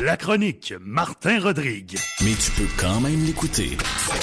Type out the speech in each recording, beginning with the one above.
La chronique Martin Rodrigue. Mais tu peux quand même l'écouter.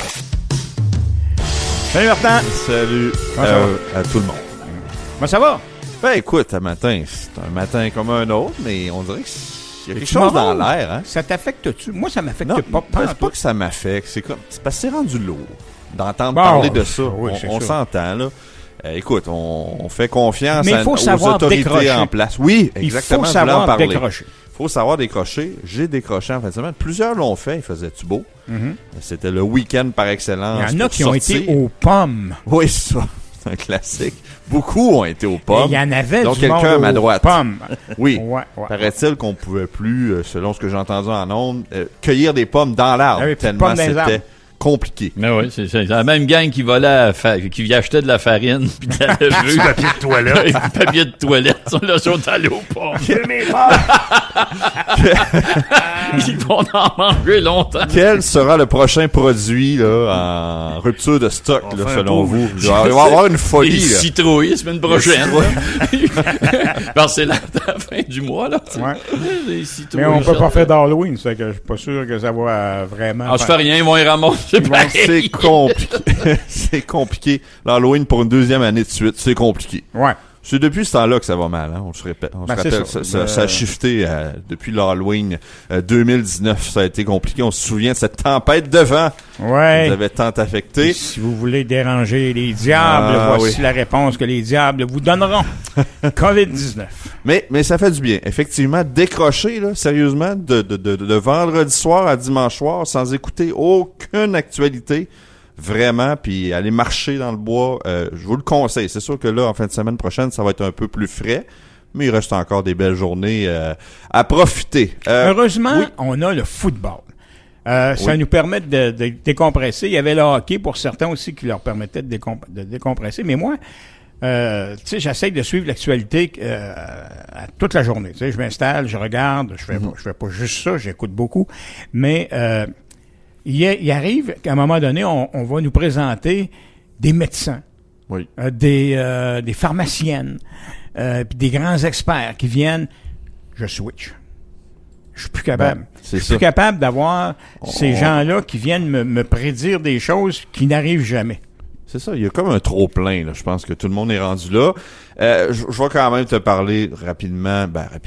Salut Martin. Salut à tout le monde. Comment ça va? Ben écoute, un matin, c'est un matin comme un autre, mais on dirait qu'il y a quelque Es-tu chose marrant? dans l'air, hein? Ça t'affecte-tu? Moi, ça m'affecte Non, pas. c'est pas que ça m'affecte, c'est parce que c'est rendu lourd d'entendre Bon, parler de ça. oui, c'est on sûr. s'entend, là. Écoute, on fait confiance Mais il faut aux savoir autorités décrocher. en place. Oui, Il exactement. faut je voulais en savoir parler. décrocher. Il faut savoir décrocher. J'ai décroché en fin de semaine. Plusieurs l'ont fait. Il faisait-tu beau? Mhm. C'était le week-end par excellence. Il y en a pour qui ont sortir. été aux pommes. Oui, ça. C'est un classique. Beaucoup ont été aux Et pommes. il y en avait Donc, du quelqu'un monde à ma aux droite. pommes. Oui. Ouais. Paraît-il qu'on pouvait plus, selon ce que j'ai entendu en ondes, cueillir des pommes dans l'arbre. Il y avait plus de Tellement pommes dans les c'était arbres. compliqué. Mais oui, c'est la même gang qui volait, qui achetait de la farine puis de la levure. Du papier de toilette. Du papier de toilette. Là, sont allés aux pommes. Ils vont en manger longtemps. Quel sera le prochain produit là, en rupture de stock, là, Enfin, selon pauvre. vous? Il va y avoir une Les folie. Là. citrouilles, semaine prochaine. Parce que c'est la fin du mois, là. Ouais. Les citrouilles. Mais on peut pas faire d'Halloween, c'est que je suis pas sûr que ça va vraiment... Ah, je fais rien, ils vont y ramasser. C'est compliqué. C'est compliqué. L'Halloween pour une deuxième année de suite, c'est compliqué. Ouais. C'est depuis ce temps-là que ça va mal. Hein? On se répète. On Ben, se c'est rappelle. ça. Ça a shifté depuis l'Halloween 2019. Ça a été compliqué. On se souvient de cette tempête de vent qui Ouais. nous avait tant affecté. Si vous voulez déranger les diables, voici oui. la réponse que les diables vous donneront. COVID-19. Mais ça fait du bien. Effectivement, décrocher, là, sérieusement, de vendredi soir à dimanche soir sans écouter aucune actualité. Vraiment, puis aller marcher dans le bois, je vous le conseille. C'est sûr que là, en fin de semaine prochaine, ça va être un peu plus frais, mais il reste encore des belles journées à profiter. Heureusement, oui. on a le football. Ça Oui. nous permet de décompresser. Il y avait le hockey pour certains aussi qui leur permettait de décompresser. Mais moi, tu sais, j'essaie de suivre l'actualité à toute la journée. Tu sais, je m'installe, je regarde, je fais pas juste ça, j'écoute beaucoup. Mais il arrive qu'à un moment donné, on va nous présenter des médecins, Oui. des pharmaciennes, puis des grands experts qui viennent. Je switch. Je suis plus capable. C'est Je suis plus capable d'avoir ces gens-là qui viennent me prédire des choses qui n'arrivent jamais. C'est ça, il y a comme un trop-plein, là. Je pense que tout le monde est rendu là. Je vais quand même te parler rapidement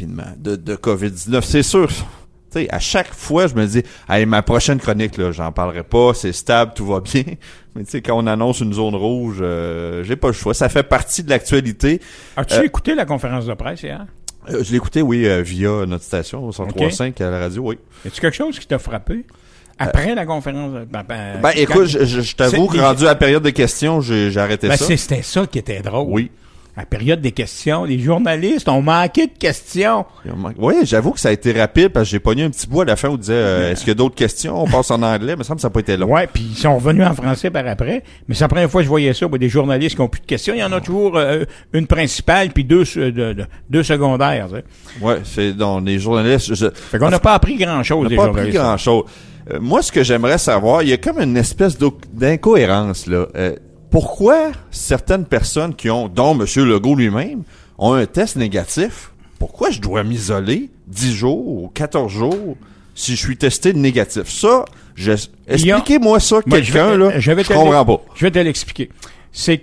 de COVID-19. C'est sûr, tu sais, à chaque fois, je me dis, hey, ma prochaine chronique, là, j'en parlerai pas, c'est stable, tout va bien. Mais tu sais, quand on annonce une zone rouge, j'ai pas le choix. Ça fait partie de l'actualité. As-tu écouté la conférence de presse hier? Je l'ai écouté, oui, via notre station, au 103.5 à la radio, oui. Y a-tu quelque chose qui t'a frappé? Après la conférence... Écoute, je t'avoue que rendu à la période de questions, j'ai arrêté ça. C'était ça qui était drôle. Oui. À la période des questions, les journalistes ont manqué de questions. Oui, j'avoue que ça a été rapide parce que j'ai pogné un petit bout à la fin où on disait est-ce qu'il y a d'autres questions? On passe en anglais, mais ça me semble que ça n'a pas été long. Ouais, puis ils sont revenus en français par après. Mais c'est la première fois que je voyais ça, des journalistes qui n'ont plus de questions. Il y en a toujours une principale puis deux secondaires. Tu sais. Ouais, c'est dans les journalistes. Fait qu'on n'a pas appris grand-chose On des n'a pas appris journalistes. grand-chose. Moi, ce que j'aimerais savoir, il y a comme une espèce d'incohérence, là. Pourquoi certaines personnes dont M. Legault lui-même, ont un test négatif, pourquoi je dois m'isoler 10 jours ou 14 jours si je suis testé négatif? Ça, expliquez-moi ça, quelqu'un, là, je comprends pas. Je vais te l'expliquer. C'est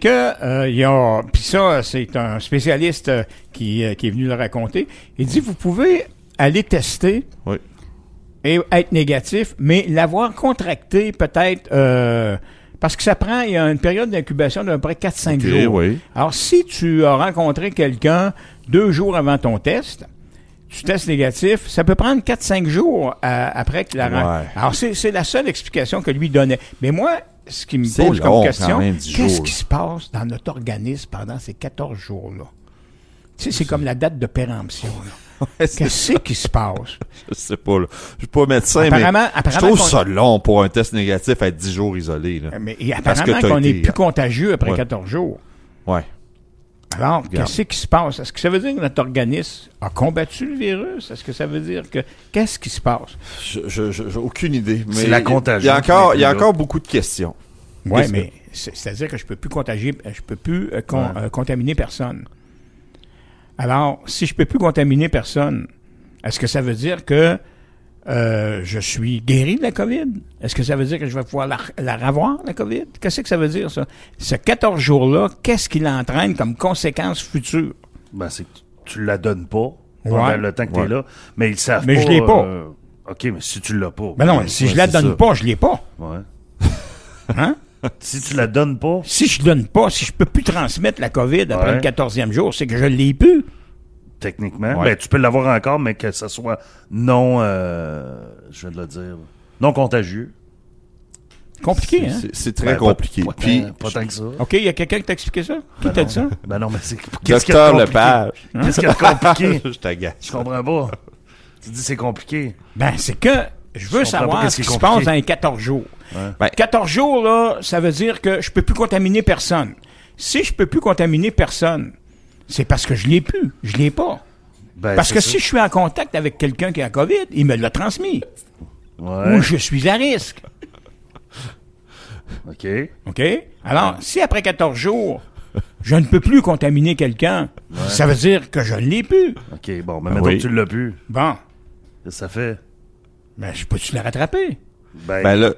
que, puis ça, c'est un spécialiste qui est venu le raconter. Il dit, vous pouvez aller tester Oui. et être négatif, mais l'avoir contracté peut-être... parce que il y a une période d'incubation d'à peu près 4-5 jours. Oui. Alors, si tu as rencontré quelqu'un 2 jours avant ton test, tu testes négatif, ça peut prendre 4-5 jours après que la Ouais. Alors, c'est la seule explication que lui donnait. Mais moi, ce qui me C'est pose long, comme question, quand même, 10 qu'est-ce jours. qui se passe dans notre organisme pendant ces 14 jours-là? Tu sais, c'est comme la date de péremption, là. Qu'est-ce qui se passe? Je sais pas, là. Je suis pas médecin, mais je trouve ça long pour un test négatif à être 10 jours isolé, là. Mais Parce que apparemment t'as qu'on est été, plus contagieux après ouais. 14 jours. Ouais. Alors, Regarde. qu'est-ce qui se passe? Est-ce que ça veut dire que notre organisme a combattu le virus? Est-ce que ça veut dire que... Qu'est-ce qui se passe? J'ai aucune idée. Mais C'est la contagion. Il y a encore beaucoup de questions. Oui, Qu'est-ce mais c'est-à-dire que je peux plus contaminer personne. Alors, si je peux plus contaminer personne, est-ce que ça veut dire que je suis guéri de la COVID. Est-ce que ça veut dire que je vais pouvoir la revoir, la COVID? Qu'est-ce que ça veut dire, ça? Ce 14 jours-là, qu'est-ce qu'il entraîne comme conséquence future? Ben, c'est que tu la donnes pas pendant Ouais. le temps que t'es là, mais ils savent Mais pas. je l'ai pas. OK, mais si tu l'as pas. Ben non, si je la donne pas, je l'ai pas. Ouais. Hein? Si tu la donnes pas, Si je donne pas, si je peux plus transmettre la COVID après Ouais. le 14e jour, c'est que je l'ai plus. techniquement, Ouais. ben, tu peux l'avoir encore, mais que ça soit non, je viens de le dire, non contagieux. Compliqué, hein? C'est très Ben, compliqué. Pas, Puis, pas tant que ça. OK, il y a quelqu'un qui t'a expliqué ça? Qui Ben t'a non. dit ça? Ben non, mais c'est... Qu'est-ce qu'il y Docteur a de compliqué? Lepage. Qu'est-ce qu'il y a de compliqué? Je t'agace. Je comprends pas. Tu dis c'est compliqué. Ben, c'est que je veux Je comprends pas savoir qu'est-ce ce qui qui est se passe compliqué. dans les 14 jours. Ben, 14 jours, là, ça veut dire que je peux plus contaminer personne. Si je peux plus contaminer personne, c'est parce que je l'ai plus. Je l'ai pas. Ben, Parce c'est que ça. si je suis en contact avec quelqu'un qui a la COVID, il me l'a transmis. Ouais. Ou je suis à risque. OK. OK? Alors, si après 14 jours, je ne peux plus contaminer quelqu'un, ça veut dire que je ne l'ai plus. OK, bon, mais Ah maintenant oui. que tu l'as pu, Bon, qu'est-ce que ça fait? ben, je peux-tu la rattraper? ben là,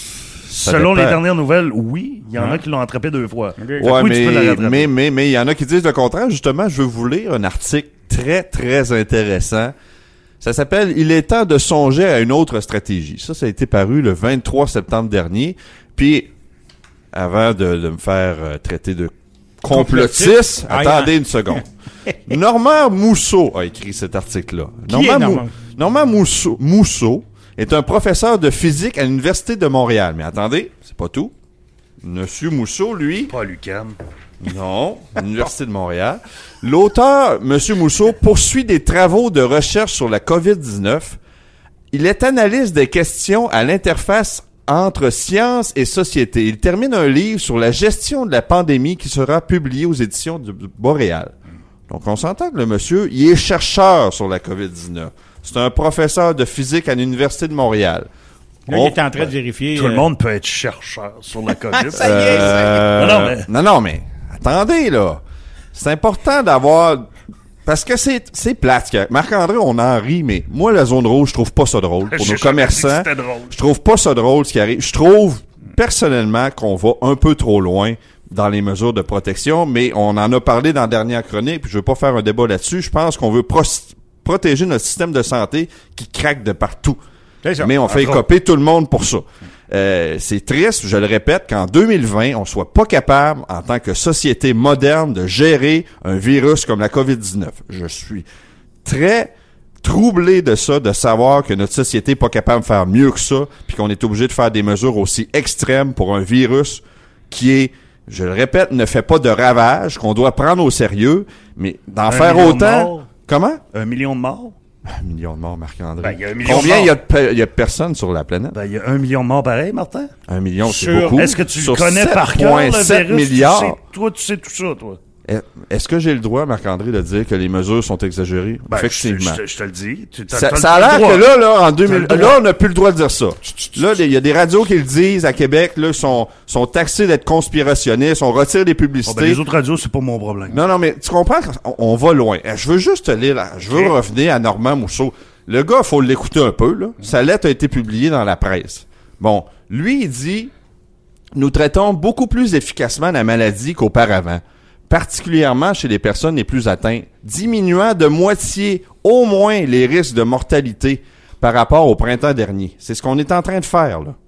ça selon les dépend. dernières nouvelles, oui. Il y en Hein? a qui l'ont attrapé 2 fois. Fait que Ouais, oui, tu peux la rattraper. mais il y en a qui disent le contraire. Justement, je veux vous lire un article très, très intéressant. Ça s'appelle « Il est temps de songer à une autre stratégie ». Ça a été paru le 23 septembre dernier. Puis, avant de me faire traiter de complotiste, Ah, attendez yeah. une seconde. Normand Mousseau a écrit cet article-là. Qui est Normand? Normand Mousseau est un professeur de physique à l'Université de Montréal. Mais attendez, c'est pas tout. Monsieur Mousseau, lui... Pas l'UQAM. Non, l'Université de Montréal. L'auteur, M. Mousseau, poursuit des travaux de recherche sur la COVID-19. Il est analyste des questions à l'interface entre science et société. Il termine un livre sur la gestion de la pandémie qui sera publié aux éditions de Boréal. Donc, on s'entend que le monsieur, il est chercheur sur la COVID-19. C'est un professeur de physique à l'Université de Montréal. Là, il est en train de vérifier. Tout le monde peut être chercheur sur la COVID. Ça y est, ça y est. Non, mais- non, attendez, là. C'est important d'avoir... Parce que c'est plate. Marc-André, on en rit, mais moi, la zone rouge, je trouve pas ça drôle. Pour J'ai nos jamais dit que commerçants, c'était drôle. je trouve pas ça drôle, ce qui arrive. Je trouve, personnellement, qu'on va un peu trop loin dans les mesures de protection, mais on en a parlé dans la dernière chronique, puis je veux pas faire un débat là-dessus. Je pense qu'on veut protéger notre système de santé qui craque de partout. C'est ça. Mais on fait écoper tout le monde pour ça. C'est triste, je le répète, qu'en 2020, on soit pas capable, en tant que société moderne, de gérer un virus comme la COVID-19. Je suis très troublé de ça, de savoir que notre société est pas capable de faire mieux que ça, puis qu'on est obligé de faire des mesures aussi extrêmes pour un virus qui est, je le répète, ne fait pas de ravages, qu'on doit prendre au sérieux, mais d'en faire million de autant... morts. Comment? 1 million de morts? 1 million de morts, Marc-André. Ben, il y a 1 million Combien de morts. il y a de personnes sur la planète? Ben, il y a 1 million de morts pareil, Martin. 1 million, c'est Sur- beaucoup. Est-ce que tu Sur connais par cœur le 7,7 virus? milliards. Tu sais tout ça, toi. Est-ce que j'ai le droit, Marc-André, de dire que les mesures sont exagérées? Ben, Effectivement. Je te le dis. Ça t'as a le l'air droit. que là, en 2000, T'as le droit. là, on n'a plus le droit de dire ça. Là, il y a des radios qui le disent à Québec, là, sont taxés d'être conspirationnistes, on retire les Oh, ben, publicités. les autres radios, c'est pas mon problème. Non, mais tu comprends qu'on va loin. Je veux juste te lire, là. Je veux revenir à Normand Mousseau. Le gars, faut l'écouter un peu, là. Sa lettre a été publiée dans la presse. Bon, lui, il dit, nous traitons beaucoup plus efficacement la maladie qu'auparavant, particulièrement chez les personnes les plus atteintes, diminuant de moitié, au moins, les risques de mortalité par rapport au printemps dernier. C'est ce qu'on est en train de faire, là.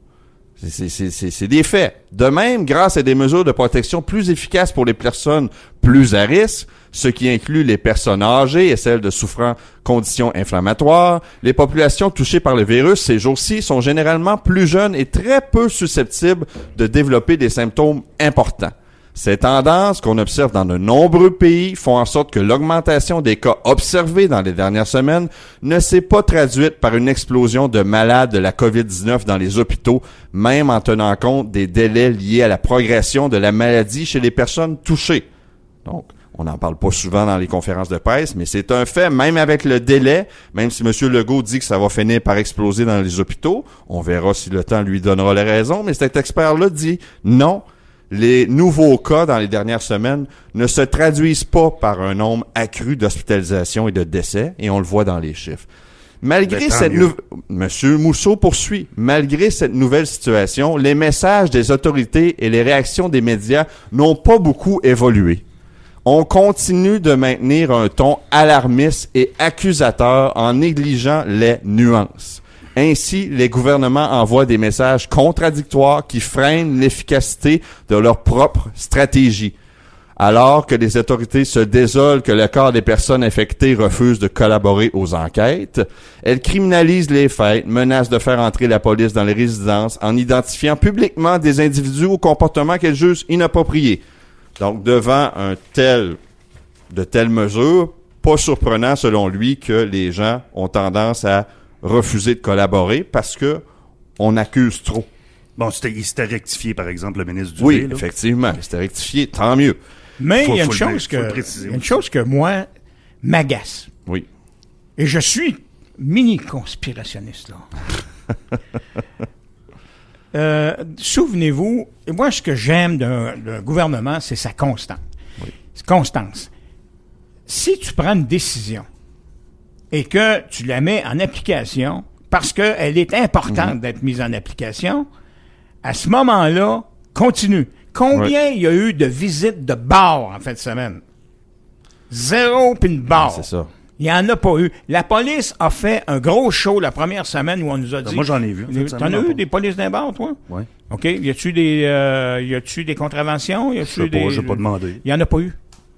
C'est des faits. De même, grâce à des mesures de protection plus efficaces pour les personnes plus à risque, ce qui inclut les personnes âgées et celles de souffrant conditions inflammatoires, les populations touchées par le virus ces jours-ci sont généralement plus jeunes et très peu susceptibles de développer des symptômes importants. Ces tendances qu'on observe dans de nombreux pays font en sorte que l'augmentation des cas observés dans les dernières semaines ne s'est pas traduite par une explosion de malades de la COVID-19 dans les hôpitaux, même en tenant compte des délais liés à la progression de la maladie chez les personnes touchées. Donc, on n'en parle pas souvent dans les conférences de presse, mais c'est un fait, même avec le délai, même si M. Legault dit que ça va finir par exploser dans les hôpitaux, on verra si le temps lui donnera les raisons, mais cet expert-là dit non. Les nouveaux cas dans les dernières semaines ne se traduisent pas par un nombre accru d'hospitalisations et de décès, et on le voit dans les chiffres. Malgré tant cette mieux. Monsieur Mousseau poursuit. Malgré cette nouvelle situation, les messages des autorités et les réactions des médias n'ont pas beaucoup évolué. On continue de maintenir un ton alarmiste et accusateur en négligeant les nuances. Ainsi, les gouvernements envoient des messages contradictoires qui freinent l'efficacité de leur propre stratégie. Alors que les autorités se désolent que le corps des personnes infectées refuse de collaborer aux enquêtes, elles criminalisent les faits, menacent de faire entrer la police dans les résidences en identifiant publiquement des individus au comportement qu'elles jugent inappropriés. Donc, devant de telles mesures, pas surprenant selon lui que les gens ont tendance à refuser de collaborer parce que on accuse trop. Bon, il s'était rectifié, par exemple, le ministre Dubé. Oui, là. effectivement, c'était rectifié, tant mieux. Mais il y a Faut une chose que moi m'agace. Oui. Et je suis mini-conspirationniste, là. Souvenez-vous, et moi, ce que j'aime d'un gouvernement, c'est sa constance. Oui. Constance. Si tu prends une décision et que tu la mets en application, parce qu'elle est importante d'être mise en application, à ce moment-là, continue. Combien il y a eu de visites de bars en fin de semaine? 0 puis une barre. C'est ça. Il n'y en a pas eu. La police a fait un gros show la première semaine où on nous a dit... Moi, j'en ai vu. T'en as eu des polices d'un bar, toi? Oui. OK. Y a-tu des contraventions? Je sais pas, j'ai pas demandé. Il n'y en a pas eu.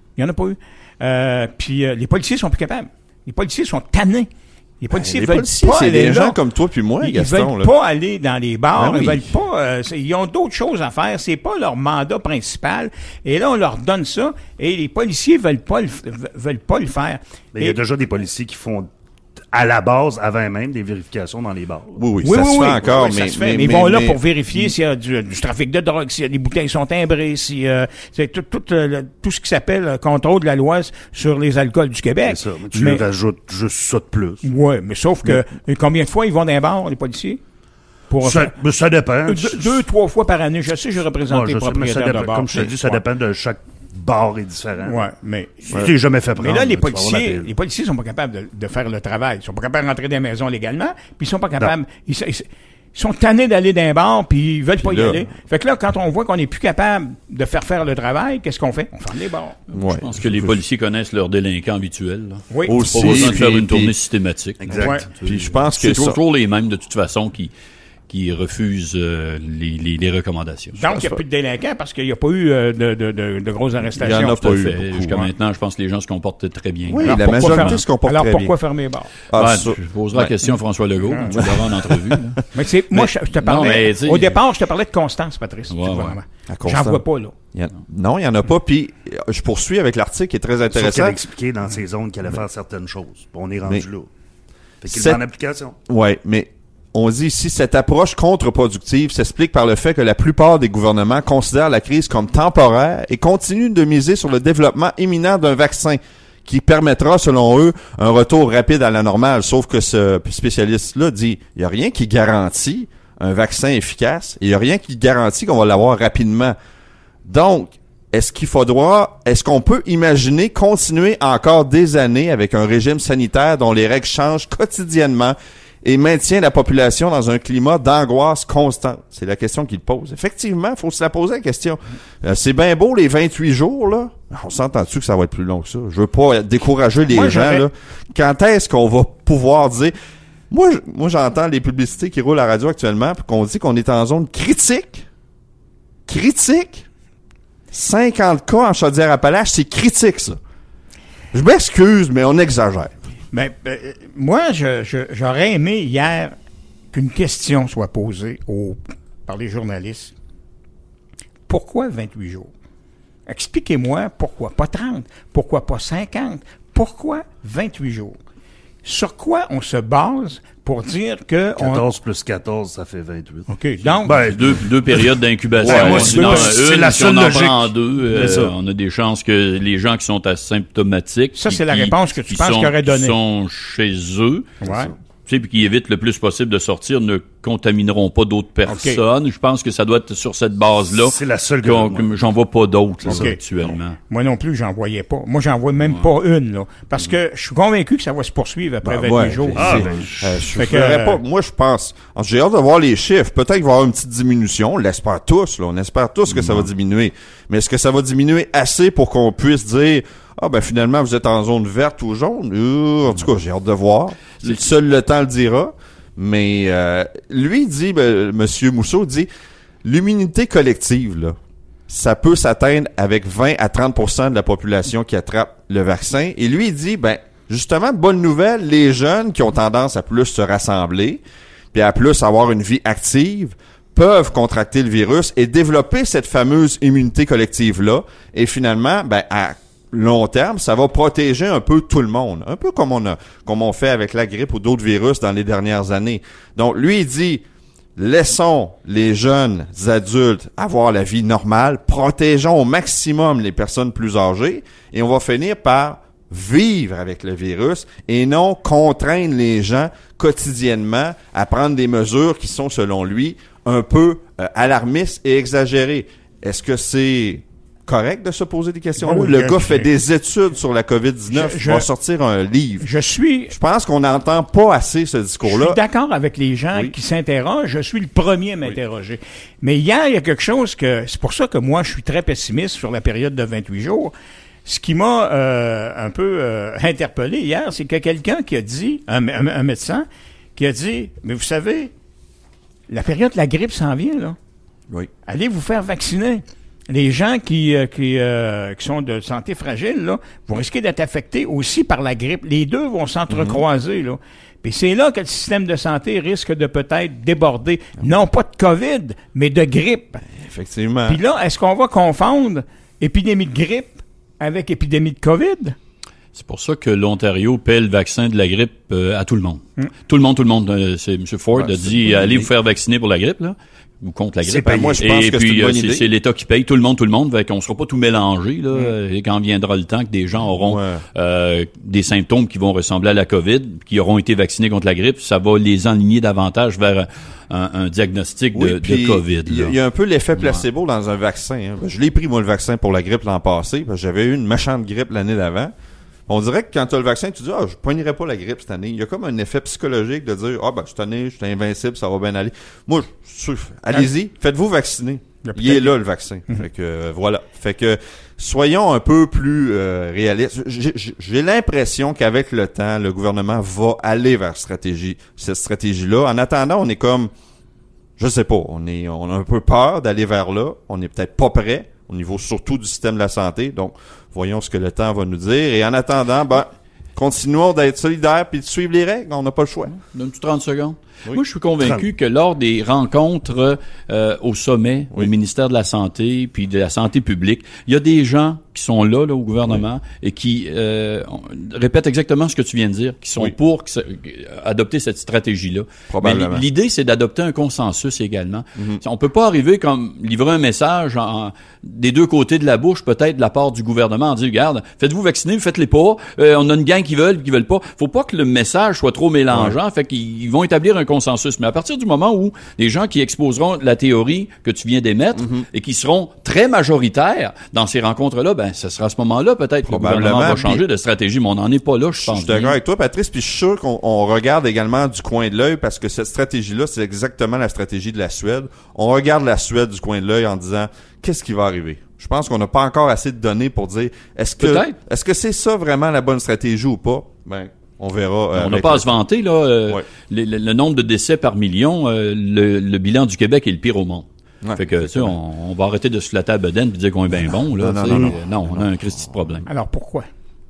Puis les policiers sont plus capables. Les policiers sont tannés. Les policiers veulent pas c'est aller des là. gens comme toi puis moi, Ils Gaston. veulent pas aller dans les bars, Ben oui. ils veulent pas, ils ont d'autres choses à faire, c'est pas leur mandat principal. Et là, on leur donne ça, et les policiers veulent pas le faire. Mais il y a déjà des policiers qui font, à la base, avant même, des vérifications dans les bars. Oui, ça se fait encore, ça mais... se fait. Mais ils vont là pour vérifier s'il y a du trafic de drogue, si les bouteilles sont timbrées, si c'est tout ce qui s'appelle contrôle de la loi sur les alcools du Québec. C'est ça. Mais tu lui rajoutes juste ça de plus. Ouais, mais sauf que combien de fois ils vont dans les bars, les policiers? Ça dépend. 2-3 fois par année. Je sais, j'ai représenté les propriétaires de bars. Comme je te dis, ça dépend de chaque bar est différent. Ouais, mais... Tu jamais fait prendre. Mais là, les tu vas avoir la policiers pile. sont pas capables de faire le travail. Ils sont pas capables de rentrer dans les maisons légalement, puis ils sont pas capables... Ils sont tannés d'aller dans un bar, puis ils veulent pas y aller. Fait que là, quand on voit qu'on n'est plus capable de faire le travail, qu'est-ce qu'on fait? On ferme les bars. Ouais. Je pense que les policiers connaissent leurs délinquants habituels. Là. Oui. Aussi. Pas besoin de faire puis- une tournée systématique. Exact. Ouais. Puis je pense que C'est ça... toujours les mêmes, de toute façon, qui refusent les recommandations. Donc, il n'y a plus de délinquants parce qu'il n'y a pas eu de grosses arrestations. Il y en a Tout à pas eu fait. beaucoup, Jusqu'à hein. maintenant, je pense que les gens se comportent très bien. Oui, Alors, la pourquoi majorité faire- se comporte Alors, très pourquoi bien. fermer les bars? Ah, Ouais, ça- je poserai la question à François Legault, quand tu l'auras en entrevue. Là. Mais je te parlais... mais, tu sais, au départ, je te parlais de Constance, Patrice. Ouais, du ouais. gouvernement. À J'en Constance. vois pas, là. Non, il n'y en a pas. Puis je poursuis avec l'article qui est très Sauf qu'elle intéressant. a expliqué dans ses zones qu'elle allait faire certaines choses. Puis on est rendu Mais- là. Fait qu'il C'est- est en application. Ouais, mais on dit ici, cette approche contre-productive s'explique par le fait que la plupart des gouvernements considèrent la crise comme temporaire et continuent de miser sur le développement imminent d'un vaccin qui permettra, selon eux, un retour rapide à la normale. Sauf que ce spécialiste-là dit, il n'y a rien qui garantit un vaccin efficace et il n'y a rien qui garantit qu'on va l'avoir rapidement. Donc, est-ce qu'on peut imaginer continuer encore des années avec un régime sanitaire dont les règles changent quotidiennement et maintient la population dans un climat d'angoisse constante? C'est la question qu'il pose. Effectivement, il faut se la poser la question. C'est bien beau les 28 jours, là. On s'entend-tu que ça va être plus long que ça? Je veux pas décourager les Moi, gens, là. Quand est-ce qu'on va pouvoir dire... Moi, j'entends les publicités qui roulent à la radio actuellement, puis qu'on dit qu'on est en zone critique. Critique? 50 cas en Chaudière-Appalaches, c'est critique, ça. Je m'excuse, mais on exagère. Ben, moi, j'aurais aimé hier qu'une question soit posée par les journalistes. Pourquoi 28 jours? Expliquez-moi pourquoi pas 30, pourquoi pas 50, pourquoi 28 jours? Sur quoi on se base pour dire que... 14 plus 14, ça fait 28. OK, donc... Ben, Deux périodes d'incubation. Ouais, moi, Sinon, c'est la si seule on en logique. prend deux, C'est ça. on a des chances que les gens qui sont asymptomatiques... Ça, c'est la réponse que tu penses qu'il aurait donnée. Qui sont chez eux, Ouais. Tu sais, puis qui évitent le plus possible de sortir, ne contamineront pas d'autres personnes. Je pense que ça doit être sur cette base-là. C'est la seule que j'en vois pas d'autres, là, Okay. actuellement. Moi non plus, j'en voyais pas. Moi, j'en vois même pas une, là. Parce que je suis convaincu que ça va se poursuivre après 28 jours. Moi, je pense. J'ai hâte de voir les chiffres. Peut-être qu'il va y avoir une petite diminution. On l'espère tous, là. On espère tous que ça va diminuer. Mais est-ce que ça va diminuer assez pour qu'on puisse dire, finalement, vous êtes en zone verte ou jaune? En tout cas, j'ai hâte de voir. Seul le temps le dira. Mais lui dit, Monsieur Mousseau dit, l'immunité collective, là, ça peut s'atteindre avec 20 à 30% de la population qui attrape le vaccin. Et lui, il dit, justement, bonne nouvelle, les jeunes qui ont tendance à plus se rassembler, puis à plus avoir une vie active, peuvent contracter le virus et développer cette fameuse immunité collective-là. Et finalement, à long terme, ça va protéger un peu tout le monde. Un peu comme on fait avec la grippe ou d'autres virus dans les dernières années. Donc, lui, il dit, laissons les jeunes adultes avoir la vie normale, protégeons au maximum les personnes plus âgées et on va finir par vivre avec le virus et non contraindre les gens quotidiennement à prendre des mesures qui sont, selon lui, un peu alarmistes et exagérées. Est-ce que c'est correct de se poser des questions? Oui, le gars fait des études sur la COVID-19. Il va sortir un livre. Je pense qu'on n'entend pas assez ce discours-là. Je suis d'accord avec les gens qui s'interrogent. Je suis le premier à m'interroger. Mais hier, il y a quelque chose c'est pour ça que moi, je suis très pessimiste sur la période de 28 jours. Ce qui m'a un peu interpellé hier, c'est que quelqu'un qui a dit, un médecin, qui a dit, mais vous savez, la période de la grippe s'en vient, là. Oui. Allez vous faire vacciner. Les gens qui sont de santé fragile, là, vont risquer d'être affectés aussi par la grippe. Les deux vont s'entrecroiser, là. Puis c'est là que le système de santé risque de peut-être déborder. Non pas de COVID, mais de grippe. Effectivement. Puis là, est-ce qu'on va confondre épidémie de grippe avec épidémie de COVID? C'est pour ça que l'Ontario paie le vaccin de la grippe à tout le monde. Tout le monde. C'est M. Ford a dit, allez vous faire vacciner pour la grippe, là, ou contre la grippe. Moi, je pense que c'est une bonne idée. C'est l'État qui paye, tout le monde. Fait qu'on sera pas tout mélangé, là, et quand viendra le temps que des gens auront des symptômes qui vont ressembler à la COVID, qui auront été vaccinés contre la grippe, ça va les enligner davantage vers un diagnostic de COVID. Il y a un peu l'effet placebo dans un vaccin. Hein. Je l'ai pris, moi, le vaccin pour la grippe l'an passé, parce que j'avais eu une méchante grippe l'année d'avant. On dirait que quand tu as le vaccin, tu dis, je poignerai pas la grippe cette année. Il y a comme un effet psychologique de dire, cette année, je suis invincible, ça va bien aller. Moi, allez-y, faites-vous vacciner. Il est là, le vaccin. Fait que, voilà. Fait que, soyons un peu plus réalistes. J'ai l'impression qu'avec le temps, le gouvernement va aller vers cette stratégie-là. En attendant, on est comme, je sais pas, on a un peu peur d'aller vers là. On est peut-être pas prêt au niveau surtout du système de la santé. Donc, voyons ce que le temps va nous dire. Et en attendant, continuons d'être solidaires puis de suivre les règles. On n'a pas le choix. Donne-tu 30 secondes? Oui. Moi, je suis convaincu que lors des rencontres au sommet, au ministère de la Santé puis de la santé publique, il y a des gens qui sont là au gouvernement et qui répètent exactement ce que tu viens de dire, qui sont pour adopter cette stratégie-là. Probablement. Mais l'idée, c'est d'adopter un consensus également. On peut pas arriver comme livrer un message des deux côtés de la bouche, peut-être de la part du gouvernement, en disant, regarde, faites-vous vacciner, faites-les pas. On a une gang qui veulent pas. Faut pas que le message soit trop mélangeant. Fait qu'ils vont établir un consensus. Mais à partir du moment où des gens qui exposeront la théorie que tu viens d'émettre et qui seront très majoritaires dans ces rencontres-là, ce sera à ce moment-là peut-être que le gouvernement va changer de stratégie, mais on n'en est pas là, je pense. Je suis d'accord avec toi, Patrice, puis je suis sûr qu'on regarde également du coin de l'œil parce que cette stratégie-là, c'est exactement la stratégie de la Suède. On regarde la Suède du coin de l'œil en disant qu'est-ce qui va arriver. Je pense qu'on n'a pas encore assez de données pour dire est-ce que c'est ça vraiment la bonne stratégie ou pas? On verra. On n'a pas à se vanter, là. Le nombre de décès par million, le bilan du Québec est le pire au monde. Fait que, tu sais, on va arrêter de se flatter à bedaine et dire qu'on est bien bon, là. Non, on a un Christi de problème. Alors, pourquoi?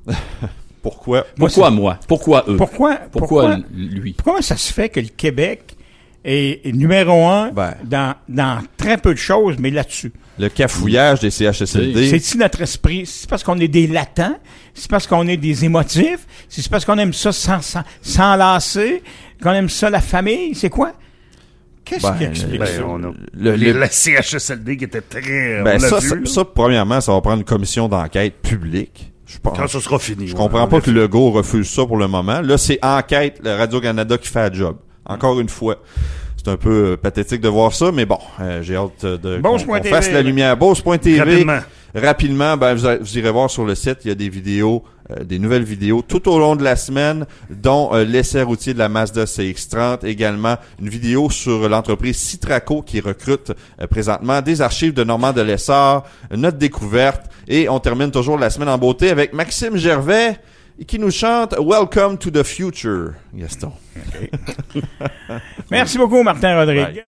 Pourquoi moi? Pourquoi eux? Pourquoi lui? Pourquoi ça se fait que le Québec est numéro 1 dans très peu de choses, mais là-dessus? Le cafouillage des CHSLD. C'est-tu notre esprit? C'est parce qu'on est des latents? C'est parce qu'on est des émotifs? C'est parce qu'on aime ça s'enlacer? Qu'on aime ça la famille? C'est quoi? Qu'est-ce qui explique ça? La CHSLD qui était très... ça, premièrement, ça va prendre une commission d'enquête publique Je pense. Quand ce sera fini. Je comprends pas que Legault refuse ça pour le moment. Là, c'est Enquête, le Radio-Canada qui fait le job. Encore une fois. C'est un peu pathétique de voir ça, mais bon, j'ai hâte qu'on fasse la lumière. Beauce.tv. Rapidement, vous irez voir sur le site, il y a des vidéos, des nouvelles vidéos tout au long de la semaine, dont l'essai routier de la Mazda CX-30, également une vidéo sur l'entreprise Citraco qui recrute présentement, des archives de Normand de Lessard, notre découverte, et on termine toujours la semaine en beauté avec Maxime Gervais qui nous chante Welcome to the Future, Gaston. Okay. Merci beaucoup, Martin Rodrigue. Bye.